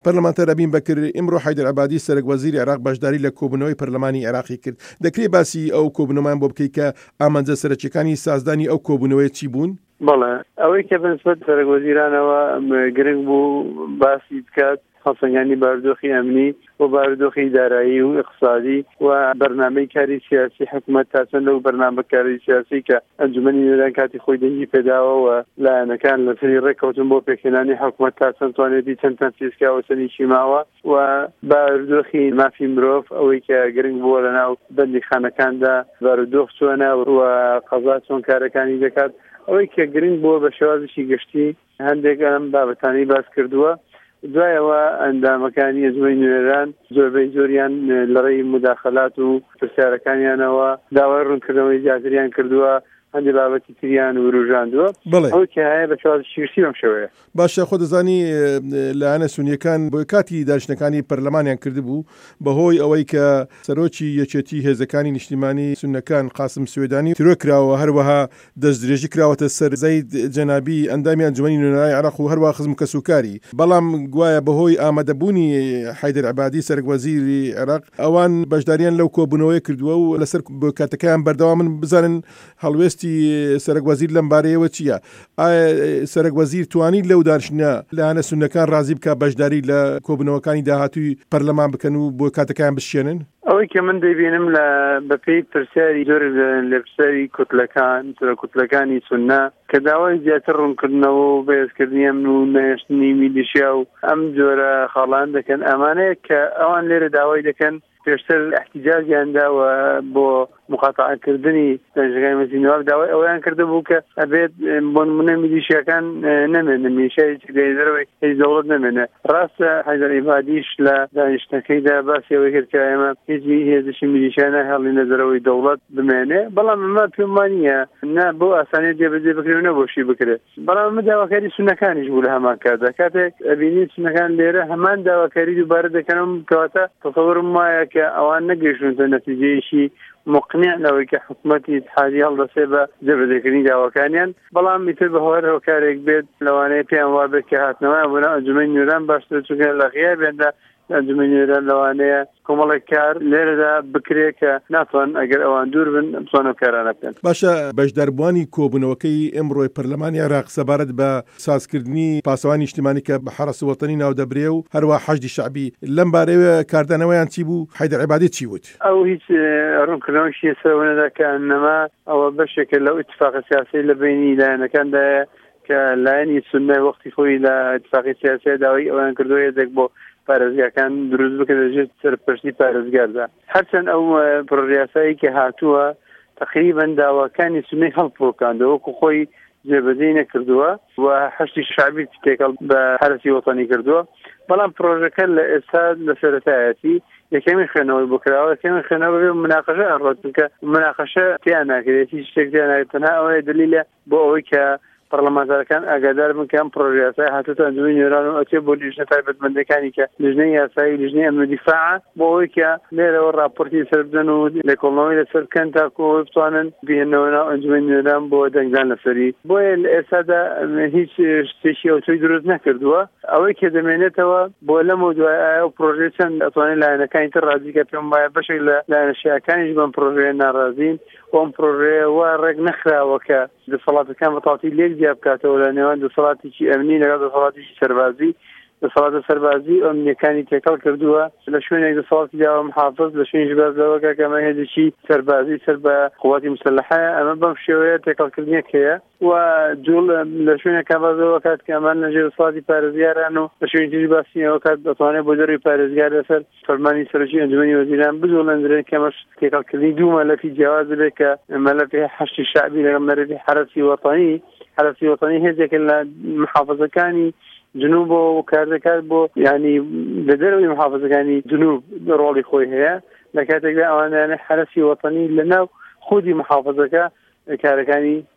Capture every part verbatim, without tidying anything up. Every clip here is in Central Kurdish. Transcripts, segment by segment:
پەرلەمانتەر ئەبین بەکر ئیمڕۆ حەیدەر عەبادی سەرۆک وەزیری عێراق بەشداری لە کۆبوونەوەی پەرلەمانی عێراقی کرد. دەکرێت باسی ئەو کۆبوونەوەیان بۆ بکەیت کە ئامانجە سەرەکیەکانی سازدانی ئەو کۆبوونەوەی چی بوون؟ بەڵێ ئەوەی کە بەنسبەت سەرۆک وەزیرانەوە گرنگ بوو باسی بکات خەڵسەنگانی بارودۆخی ئەمنی و بارودۆخی دارایی و اقتصادی و بەرنامەی کاری سیاسی حکوومەت تا چەند لەو بەرنامە کاری سیاسی کە ئەنجومەنی نوێران کاتی خۆی دەنگی پێداوە و لایەنەکان لەسەری ڕێککەوتن بۆ پێکهێنانی حکوومەت تا چەند توانێتی چەند تەنفیزکراوە سەرنیشی ماوە و بارودۆخی مافی مرۆڤ ئەوەی کە گرنگ بووە لەناو بەندیخانەکاندا بارودۆخ چۆنە و قەزا چۆن کارەکانی دەکات ئەوەی کە گرنگ بووە بە شێوازێکی گشتی هەندێک ئەم بابەتانی باس کردووە. دوایەوە ئەندامەکانی ئەنجومەنی نوێران زۆربەی زۆریان لەڕێی مداخەلات و پرسیارەکانیانەوە داوای ڕوونکردنەوەی زیاتریان کردووە، هەندێک بابەتی تریان وروژاندووە. ئەو کە هەیە بە شێوازی گشتی بەم شێوەیە. باشە خۆ دەزانی لایەنە سونیەکان بۆ کاتی دانیشتەکانی پەرلەمانیان کردبوو بەهۆی ئەوەی کە سەرۆکی یەکێتی هێزەکانی نیشتیمانی سونەکان قاسم سوێدانی ترۆ کراوە، هەروەها دەستدرێژی کراوەتە سەر زەید جەنابی ئەندامی ئەنجومەنی نوێنەرانی عێراق و هەروەها خزم کەسوکاری. بەڵام گوایە بەهۆی ئامادەبوونی حەیدەر عەبادی سەرۆک وەزیری عێراق ئەوان بەشداریان لەو کۆبوونەوەی کردووە و لەسەر بۆ کاتەکەیان بەردەوامن بزانن هەڵوێست سەرۆک وەزیر لەم بارەیەوە چییە؟ ئایا سەرۆک وەزیر توانید لەو دانیشتە لایەنە سونەکان ڕازی بکە بەشداری لە کۆبوونەوەکانی داهاتووی پەرلەمان بکەن و بۆ کاتەکەیان بشێنن؟ ئەوەی کە من دەبینم لە بەپێی پرسیاری زۆر لە پرسیاری کوتلەکان کوتلەکانی سونە کە داوای زیاتر ڕوونکردنەوە و بەهێزکردنی ئەمن و نەهێشتنی میلیشیا و ئەم جۆرە خاڵان دەکەن ئەمانەیە کە ئەوان لێرە داوای دەکەن پێشتر احتیجاجیاندا و بۆ مقاتعەکردنی دانیشتگاهی مەزینەوە داوای ئەویان کرده بوو کە ئەبێت بۆ نمونە میلیشیاکان نەمێنن، میلیشیای دەرەوەی هیچ دەوڵەت نەمێنە. ڕاستە حەیدەر عەبادیش لە دانیشتەکەیدا باسی ئەوەی کرد کە ئێمە هیچ هێزشی میلیشیا نەهێڵینە دەرەوەی دەوڵەت بمێنێ، بەڵام ئەمە پێم وانییە نا بۆ ئاسانیت جێبەجێ بکرێ و نەبۆشی بکرێت. بەڵام ئەمە داواکاری سونەکانیش بوو لە هەمان کاتدا کاتێک ئەبینی سونەکان لێرە هەمان داواکاری دووبارە دەکەنم کەواتە تەسەوورم وایە کە ئەوان نەگەیشتونتە نەتیجەیەکی مقنع لەوەی کە حکوومەتی اتحادیە هەڵدەسێ بە جێبەجێکردنی داواکانیان. بەڵام میتر بە هۆر هۆکارێک بێت لەوانەیە پێیان وا بێت کە هاتنەوەیان بۆ ناو ئەنجومەنی نوێران باشتر چونکە لە غیابیاندا ئەنجومەنی نوێران لەوانەیە کۆمەڵێک کار لێرەدا بکرێت کە ناتوان ئەگەر ئەوان دوور بن بتوانن کارانە بکەن. باشە بەشداربووانی کۆبوونەوەکەی ئەمڕۆی پەرلەمانی عێراق سەبارەت بە سازکردنی پاسەوانی نیشتیمانی کە بە حرەسی وەتەنی ناودەبرێ و هەروە حەشدی شەعبی لەم بارەیە کاردانەوەیان چی بوو؟ حەیدەر عەبادی چی وت؟ ئەو هیچ ڕوونکردنەوەیشی سەرەوە نەدا کە ئەنەما ئەوە بەشێکە لەو ئیتفاقی سیاسی لە بینی لایەنەکاندایە کە لایەنی سوننای وەختی خۆی لە ئیتفاقی سیاسی داوای ئەویان کردووە یەکێک بۆ پارێزگاکان دروست بکە دەژێت سەرپەرشتی پارێزگاردا. هەرچەند ئەو پڕۆیاسایی کە هاتووە تقریبا داواکانی سونەی هەڵپۆکاندەوە وەکو خۆی جێبەجێ نەکردووە و حەشتی شەعبی تێکەڵ بە حرەسی وەتەنی کردووە. بەڵام پرۆژەکە لە ئێستا لە سەرەتایەتی یەکەمی خوێنەوەی بۆ کراوە، یەکەمی خوێنەوە بێ مناقەشە ئەڕۆت بکە مناقەشە تیان ناکرێت، هیچ شتێک تیان ناکرێت. تەنها ئەوەیە دلیلە بۆ ئەوەی کە پەرلەمانتارەکان ئاگادار بن کە ئەم پرۆژە هاتووەتە ئەنجومەنی نوێران و ئەچێ بۆ لیژنە تایبەتمەندەکانی کە لیژنەی یاسایی لیژنەی ئەمن و دیفاع بۆ ئەوەی کە لێرەوە راپۆرتی سەر بدەن و لێکۆڵنەوەی لەسەر بکەن تاکو ئەوەی بتوانن بهێنەوە ناو ئەنجومەنی نوێران بۆ دەنگدان لەسەری. بۆیە لە ئێستادا هیچ شتێکی ئەوتۆی دروست نەکردووە. ئەوەی کە دەمێنێتەوە بۆ لەمەوە دوای ئایا و پرۆژە چەند ئەتوانێت لایەنەکانی تر ڕازی کە پێم وایە بەشێک لە لایەنەشیاکانیش بەم پرۆژەیە ناڕازین. ئەم پرۆژەیە وا ڕێک نەخراوە کە دەسەڵاتەکان بەتاڵی لێک جیا بکاتەوە لە نێوان دەسەڵاتێکی ئەمنی لەگەڵ دەسەڵاتێکی سەربازی. دەسەڵاتە سەربازی ئەمنیەکانی تێکەڵ کردووە لە شوێنێک دەسەڵاتی داوە محافظ لە شوێنی بازەوەکە کە ئەمە هێزێکی سەربازی سەر بە قوواتی مسلحەیە. ئەمە بەم شێوەیە تێکەڵکردنێک هەیە و جوڵ لە شوێنێکا بازەوە کات کە ئەمان لەژێر دەسەڵاتی پارێزگاران و لە شوێنی تری باسیەوە کات دەتوانێت بۆ دەروی پارێزگار لەسەر فەرمانی سەرۆکی ئەنجومەنی وەزیران بجوڵێنرێن کە ئەمەش تێکەڵکردنی دوو مەلەفی جیاواز بێت کە مەلەفی حەشتی شەعبی لەگەڵ مەلەفی حرەسی وەتەنی. حرەسی وەتەنی هێزێکە لە محافظەکانی جنوب و کار دەکات بۆ ینی لە دەرەوەی محافظەکانی جنوب ڕۆڵی خۆی هەیە لە کاتێکدا ئەوانیانە حرەسی وەتەنی لەناو خودی محافظەکە کارەکانی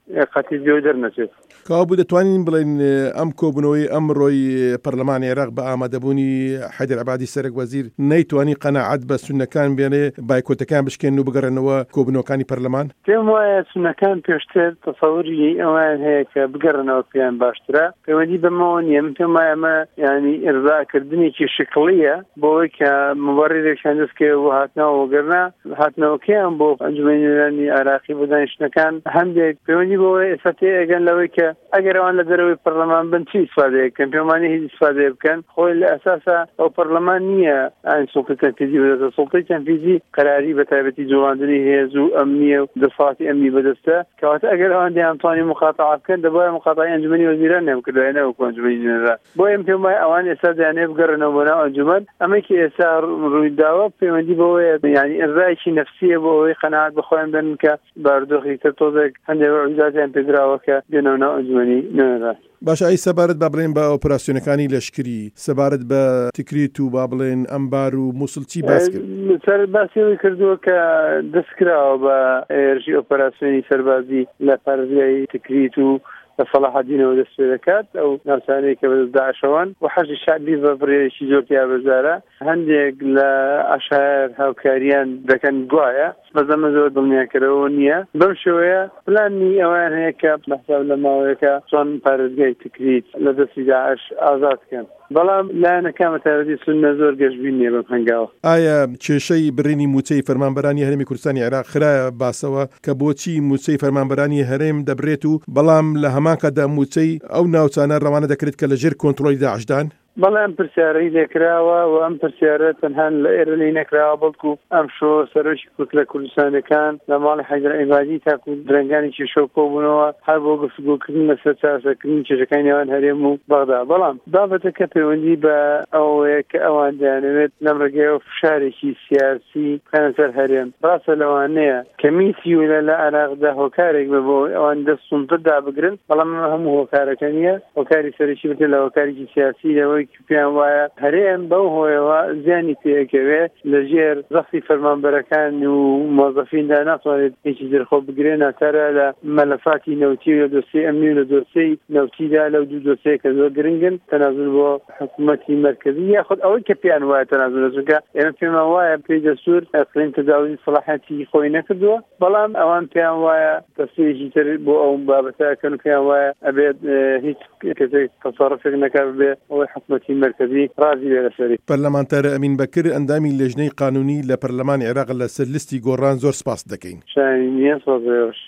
قەتی جێ دەرنەچێت. کاوا بوو دەتوانین بڵێن ئەم کۆبوونەوەی ئەمڕۆی پەرلەمانی عێراق بە ئامادەبوونی حەیدەر عەبادی سەرۆک وەزیر نەیتوانی قەناعەت بە سوننەکان بێنێ بایکۆتەکان بشکێن و بگەڕێنەوە کۆبوونەوەکانی پەرلەمان؟ پێم وایە سوننەکان پێشتر تەسەووری ئەوان هەیە کە بگەڕنەوە پێیان باشترە پەیوەندی بەمەوە نییە. من پێم وایە ئەمە یعنی ئێرزاکردنێکی شکڵیە بۆەوەی کە مەبەڕێکیان دەستکەوێت بۆ هاتنەوە وەگەرنا هاتنەوەکەیان بۆ ئەنجومەنی نوێنەرانی عێراقی بۆ دانیشتنەکان هەندێک پەیوەندی بەوەی ئێستا تێئەگەن لەوەی کە ئەگەر ئەوان لە دەرەوەی پەرلەمان بن چی ئیسفادەیەکەن پێمانی هیچ ئیسفادەیە بکەن خۆی لە ئەساسا ئەو پەرلەمان نییە ئاین سوڵتەی تەنفیزی بەدەستە. سوڵتەی تەنفیزی قەراری بە تایبەتی جوڵاندنی هێز و ئەمنیە و دەسەڵاتی ئەمنی بەدەستە کەواتە ئەگەر ئەوان دەیانتوانی مخاتەعات بکەن دەبایە مخاتەعی ئەنجومەنی وەزیران نێمکردوایە نەوەکو ئەنجومەنی نوێنەران. بۆیە پێم وایە ئەوان ئێستا دەیانێ بگەڕێنەوە بۆ ناو ئەنجومەن ئەمەی ئێستا ڕوویداوە پەیوەندی بەوەیە یعنی ئەرزایکی نەفسیە بۆ ئەوەی قەناعەت بخۆیان بن کە بارودۆخی تر تۆزێک هەندێک عویزاتیان پێدراوە کە دێنەوە ناو ئەنجومەنی نوێنەران. باشە ئەی سەبارەت با بڵێن بە ئۆپراسیۆنەکانی لەشکری سەبارەت بە تکریت و با بڵێن ئەمبار و مووسڵ چی باس کرد؟ سەر باسیەوەی کردووە کە دەستکراوە بە ئێرژی ئۆپراسیۆنی سەربازی لە پارێزگای تکریت و لە سەلاحەدینەوە دەست پێ دەکات ئەو ناوچانەیە کە بەدەست داعشەوەن و حەشی شعبی بە بڕێکی زۆر تیابەزارە هەندێک لە عەشایەر هاوکاریان دەکەن گوایە بەزەمە زۆر دڵنیاکەرەوە نییە. بەم شێوەیە پلانی ئەویان هەیە کە بەحساب لە ماوەیەکە چۆن پارێزگای تکریت لە دەستی داعش ئازاد بکەن. بەڵام لایەنەکان بە تایبەتی سوننە زۆر گەشتبین نییە بەم هەنگاوە. ئایا کێشەی بڕینی موچەی فەرمانبەرانی هەرێمی کوردستانی عێراق خرایە باسەوە کە بۆچی موچەی فەرمانبەرانی هەرێم دەبرێت و بەڵام لە هەمانکەدا موچەی ئەو ناوچانە ڕەوانە دەکرێت کە لەژێر کۆنتڕۆلی داعشدان؟ بەڵام پرسیارەی لێکراوە و ئەم پرسیارە تەنها لە ئێرە لی نەکراوە بەڵکو ئەم شۆ سەرۆکی کورد لە کوردستانەکان لە ماڵی حەیدەر عیبادی تاکو درەنگانێکی شەو کۆبوونەوە هەر بۆ گفتوگۆکردن لەسەر چارەسەرکردنی کێشەکانی ئەوان هەرێم و بەغدا. بەڵام بابەتەکە پەیوەندی بە ئەوەیە کە ئەوان دەیانەوێت لەم ڕێگەیەوە فشارێکی سیاسی بخەنە سەر هەرێم. ڕاستە لەوانەیە کە میسیولە لە عێراقدا هۆکارێک بە بۆ ئەوان دەست سوڵتەدا بگرن بەڵام هەموو هۆکارەکە نییە. هۆکاری سەرەکی بێت لە هۆکارێکی سیاسی لەوەی پێیان وایە هەرێم بەو هۆیەوە زیانی پێکەوێت لەژێر ڕەختی فەرمانبەرەکان و مۆزەفیندا ناتوانێت هیچی دەرخۆ بگرێن ناتارە لە مەلەفاتی نەوتی و لە دۆسیەی ئەمنی و لە دۆسیەی نەوتیدا لەو دوو دۆسەیە کە زۆر گرنگن تەنازل بۆ حکوومەتی مەرکەزی یاخود ئەوەی کە پێیان وایە تەنازل دەچونکە ئێمە پێمان وایە پێی دەستور ئەقلیم تەداوی سەلاحەتی خۆی نەکردووە بەڵام ئەوان پێیان وایە دەستێکی تر بۆ ئەو بابەتەکەن پێیان وایە ئەبێت هیچ کەسێک تەسەڕوفێک نەکات بێ ئەوەی حکوومەتی مەرکەزی رازی لێ لەسەری. پەرلەمانتەر ئەمین بەکر ئەندامی لێژنەی قانونی لە پەرلەمانی عێراق لەسەر لیستی گۆڕان زۆر سپاس دەکەین. شایەنی نییە سۆزێش.